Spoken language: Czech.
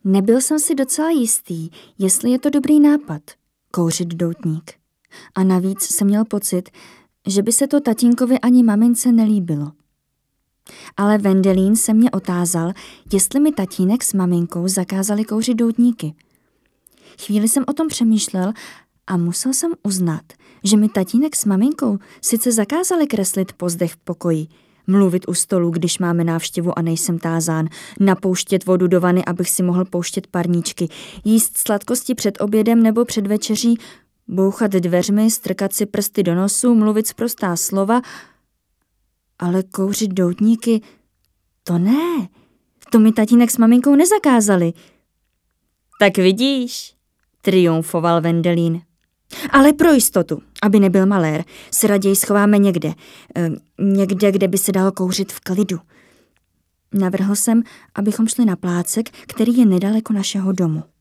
Nebyl jsem si docela jistý, jestli je to dobrý nápad, kouřit doutník. A navíc jsem měl pocit, že by se to tatínkovi ani mamince nelíbilo. Ale Wendelín se mě otázal, jestli mi tatínek s maminkou zakázali kouřit doutníky. Chvíli jsem o tom přemýšlel a musel jsem uznat, že mi tatínek s maminkou sice zakázali kreslit pozdech v pokoji, mluvit u stolu, když máme návštěvu a nejsem tázán, napouštět vodu do vany, abych si mohl pouštět parníčky, jíst sladkosti před obědem nebo před večeří, bouchat dveřmi, strkat si prsty do nosu, mluvit sprostá slova, ale kouřit doutníky, to ne, to mi tatínek s maminkou nezakázali. Tak vidíš, triumfoval Wendelín. Ale pro jistotu, aby nebyl malér, se raději schováme někde, kde by se dalo kouřit v klidu. Navrhl jsem, abychom šli na plácek, který je nedaleko našeho domu.